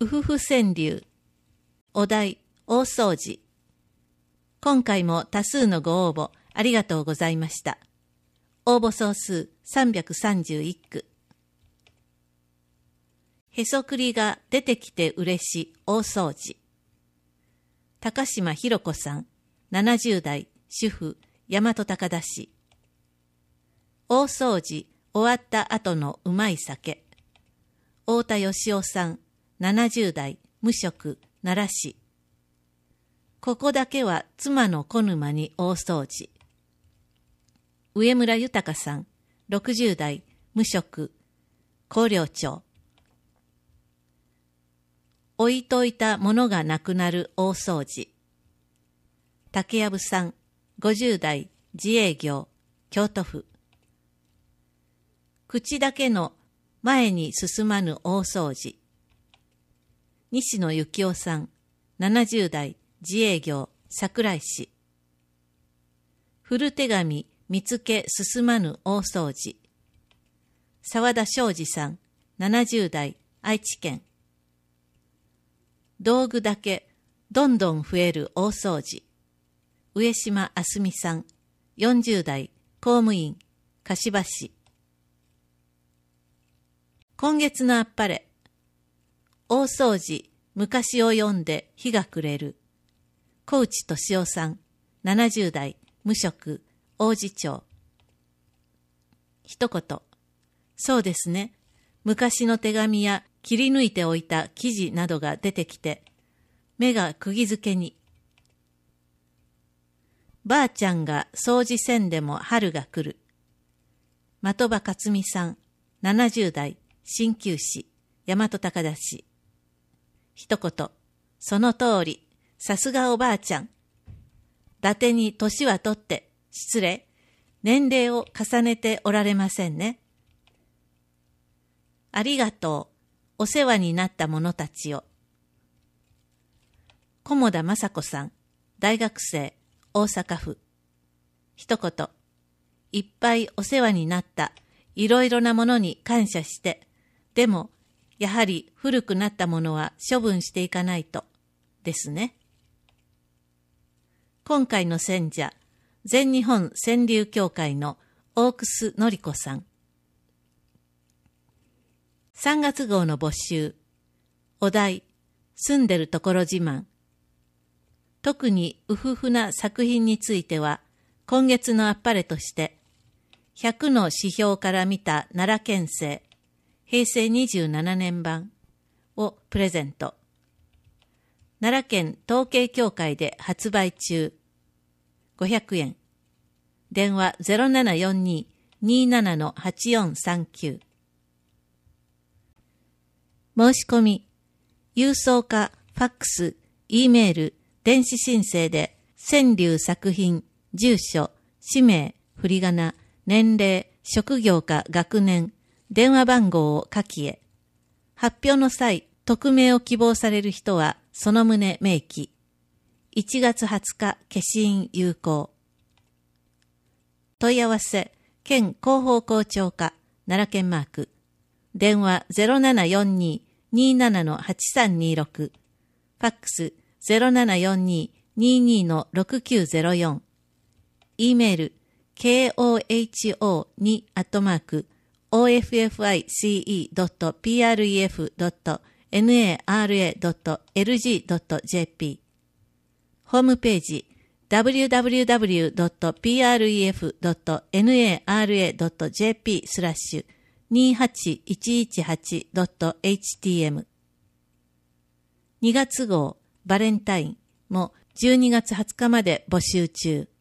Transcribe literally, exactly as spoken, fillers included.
うふふ川柳。お題、大掃除。今回も多数のご応募ありがとうございました。応募総数さんびゃくさんじゅういっく。へそくりが出てきて嬉し大掃除。高島ひろ子さん、ななじゅう代、主婦、大和高田市。大掃除終わった後のうまい酒。太田義夫さん、ななじゅう代、無職、奈良市。ここだけは妻の小沼に大掃除。上村豊さん、ろくじゅう代、無職、広陵町。置いといたものがなくなる大掃除。竹藪さん、ごじゅう代、自営業、京都府。口だけの前に進まぬ大掃除。西野幸男さん、ななじゅう代、自営業、桜井市。古手紙見つけ進まぬ大掃除。沢田昌司さん、ななじゅう代、愛知県。道具だけどんどん増える大掃除。上島あすみさん、よんじゅう代、公務員、柏市。今月のあっぱれ。大掃除、昔を読んで日が暮れる。小内俊夫さん、ななじゅう代、無職、王子町。一言。そうですね。昔の手紙や切り抜いておいた記事などが出てきて、目が釘付けに。ばあちゃんが掃除せんでも春が来る。的場克美さん、ななじゅう代、鍼灸師、大和高田市。一言。その通り。さすがおばあちゃん。伊達に年はとって、失礼、年齢を重ねておられませんね。ありがとう。お世話になった者たちを。菰田雅子さん、大学生、大阪府。一言。いっぱいお世話になったいろいろなものに感謝して、でもやはり古くなったものは処分していかないとですね。今回の選者、全日本川柳協会の大楠典子さん。さんがつ号の募集。お題、住んでるところ自慢。特にうふふな作品については、今月のあっぱれとして、ひゃくの指標から見た奈良県政、平成にじゅうななねん版をプレゼント。奈良県統計協会で発売中。ごひゃくえん。電話 ゼロななよんに にーなな はちよんさんきゅう。申し込み、郵送かファックス、Eメール、電子申請で川柳作品、住所、氏名、振り仮名、年齢、職業か学年、電話番号を書きへ。発表の際、匿名を希望される人はその旨明記。いちがつはつか消印有効。問い合わせ、県広報校長課、奈良県マーク。電話 ゼロななよんに にーなな はちさんにーろく。ファックス ゼロななよんに にーにー ろくきゅうゼロよん。E メール、ケーオーエイチオーに アットマーク、オーエフエフアイシーイードットピーアールイーエフドットナラドットエルジードットジェーピー。ホームページ ダブリューダブリューダブリュードットピーアールイーエフドットナラドットジェーピー スラッシュにはちいちいちはちドットエイチティーエム。にがつ号バレンタインもじゅうにがつはつかまで募集中。